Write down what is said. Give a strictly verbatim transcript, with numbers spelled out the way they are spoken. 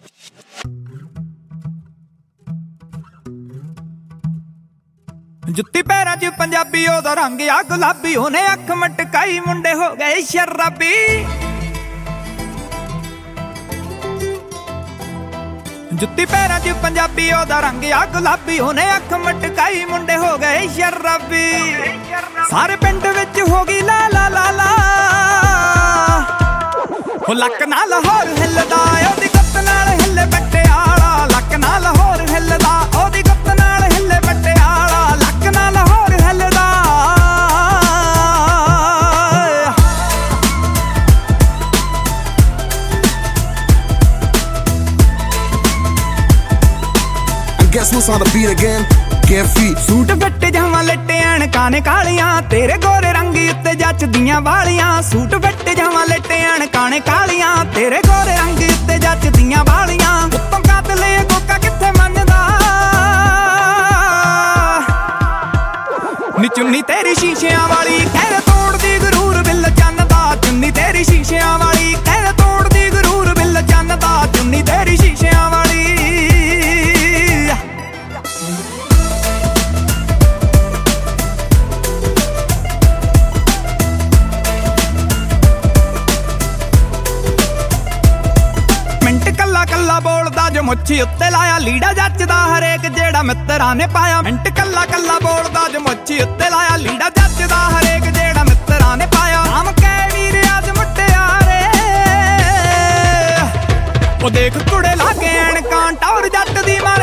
जुत्ती पैरां च पंजाबी ओदा रंग आ गुलाबी ओने अख मटकाई मुंडे हो गए शराबी। जुत्ती पैरां च पंजाबी ओदा रंग आ गुलाबी ओने अख मटकाई मुंडे हो गए शराबी। सारे पिंड विच हो गई ला ला ला ला हो लक ना लाहौर हिलदा ओदी गुत्त नाल हिले पटियाला। लक ना लाहौर हिलदा ओदी गुत्त नाल हिले पटियाला। लक ना लाहौर हिलदा Guess who's on the beat again? Get feet. Suit फट जावा लट्टे अणकां ने कालियां तेरे गोरे रंग उत्ते जचदियां वालियां। सूट फट जावा लट्टे अणकां ने कालियां तेरे गोरे रंग उत्ते जचदियां वालियां। उत्तों कातले गोका कित्थे मनदा नी चुन्नी तेरी शीशियां वाली खैर तोड़दी गरूर बिल चन्नदा। चुन्नी तेरी शीशियां वाली खैर तोड़दी गरूर बिल चन्नदा। चुन्नी तेरी शीशियां वाली कल्ला बोलदा जो मुच्छी उत्ते लाया लीड़ा जचदा हरेक जेड़ा मित्तरां ने पाया। मिंट कल्ला कल्ला बोलदा जो मुच्छी उत्ते लाया लीड़ा जचदा हरेक जेड़ा मित्तरां ने पाया। नाम कै वीर अज मुटियारे ओ देख कुड़े लागे अणकां टौर जट दी मारे